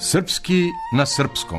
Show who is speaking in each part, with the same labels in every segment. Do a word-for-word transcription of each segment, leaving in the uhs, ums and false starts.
Speaker 1: Srpski na srpskom.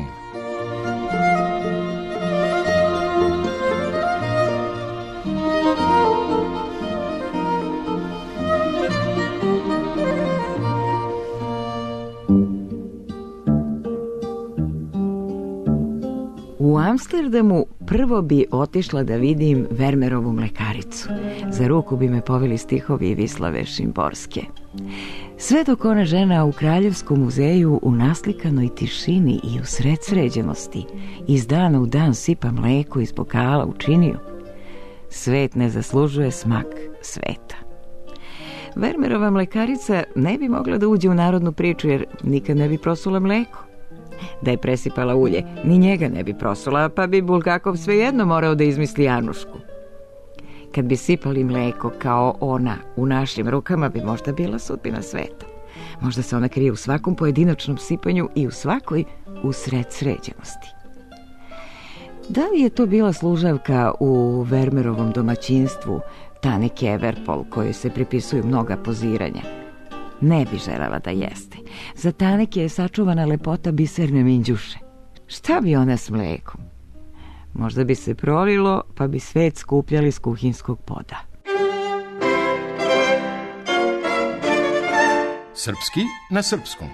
Speaker 2: U Amsterdamu prvo bi otišla da vidim Vermerovu mlekaricu. Za ruku bi me poveli stihovi Vislave Šimborske. Sve dok ona žena u Kraljevskom muzeju u naslikanoj tišini i u sred sređenosti iz dana u dan sipa mleko iz bokala u činiju, svet ne zaslužuje smak sveta. Vermerova mlekarica ne bi mogla da uđe u narodnu priču jer nikad ne bi prosula mleko. Da je presipala ulje, ni njega ne bi prosula, pa bi Bulgakov svejedno morao da izmisli Anušku. Kad bi sipali mleko kao ona u našim rukama, bi možda bila sudbina sveta. Možda se ona krije u svakom pojedinačnom sipanju i u svakoj usred sređenosti. Da li je to bila služavka u Vermerovom domaćinstvu, Tane Keverpol, kojoj se pripisuju mnoga poziranja? Ne bi želela da jeste. Za Taneke je sačuvana lepota biserne minđuše. Šta bi ona s mlekom? Možda bi se prolilo, pa bi svet skupljali s kuhinskog poda.
Speaker 1: Srpski na srpskom.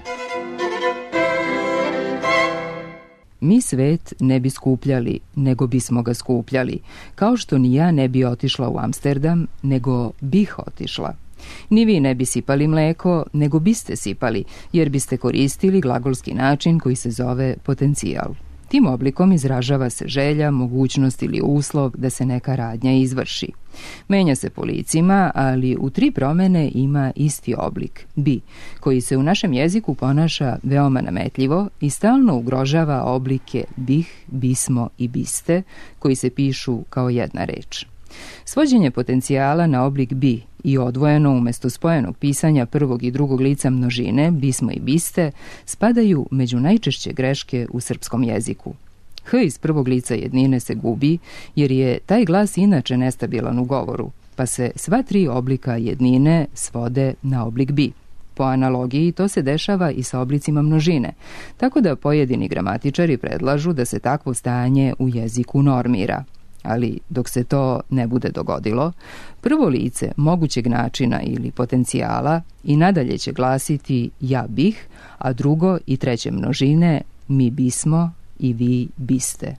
Speaker 3: Mi svet ne bi skupljali, nego bismo ga skupljali, kao što ni ja ne bi otišla u Amsterdam, nego bih otišla. Ni vi ne bi sipali mleko, nego biste sipali, jer biste koristili glagolski način koji se zove potencijal. Tim oblikom izražava se želja, mogućnost ili uslov da se neka radnja izvrši. Menja se po licima, ali u tri promene ima isti oblik, bi, koji se u našem jeziku ponaša veoma nametljivo i stalno ugrožava oblike bih, bismo i biste, koji se pišu kao jedna reč. Svođenje potencijala na oblik bi i odvojeno umjesto spojenog pisanja prvog i drugog lica množine, bismo i biste, spadaju među najčešće greške u srpskom jeziku. H iz prvog lica jednine se gubi, jer je taj glas inače nestabilan u govoru, pa se sva tri oblika jednine svode na oblik bi. Po analogiji to se dešava i sa oblicima množine, tako da pojedini gramatičari predlažu da se takvo stanje u jeziku normira. Ali dok se to ne bude dogodilo, prvo lice mogućeg načina ili potencijala i nadalje će glasiti ja bih, a drugo i treće množine mi bismo i vi biste.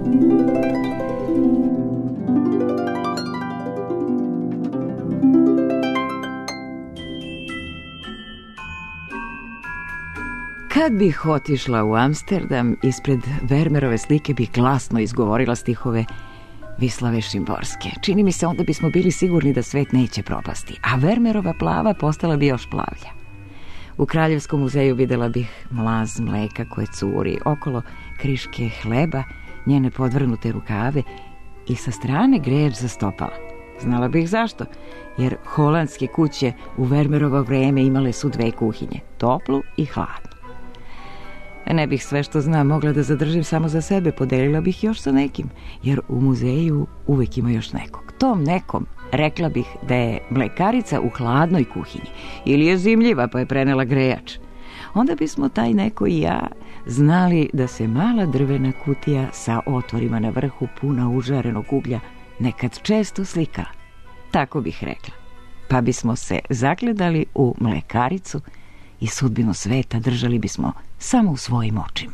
Speaker 2: Kad bih otišla u Amsterdam, ispred Vermerove slike bih glasno izgovorila stihove Vislave Šimborske. Čini mi se onda bismo bili sigurni da svet neće propasti, a Vermerova plava postala bi još plavlja. U Kraljevskom muzeju videla bih mlaz mleka koje curi, okolo kriške hleba, njene podvrnute rukave i sa strane greč za stopala. Znala bih zašto, jer holandske kuće u Vermerovo vreme imale su dve kuhinje, toplu i hladnu. Ne bih sve što znam mogla da zadržim samo za sebe, podelila bih još sa nekim, jer u muzeju uvek ima još nekog. Tom nekom rekla bih da je mlekarica u hladnoj kuhinji ili je zimljiva pa je prenela grejač. Onda bismo taj neko i ja znali da se mala drvena kutija sa otvorima na vrhu puna užarenog uglja nekad često slikala. Tako bih rekla. Pa bismo se zagledali u mlekaricu i sudbinu sveta držali bismo samo u svojim očima.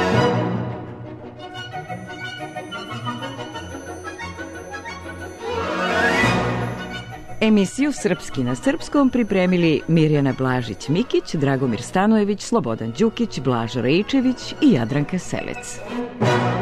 Speaker 2: Emisiju Srpski na srpskom pripremili Mirjana Blažić-Mikić, Dragomir Stanojević, Slobodan Đukić, Blažo Rejčević i Jadranka Selec.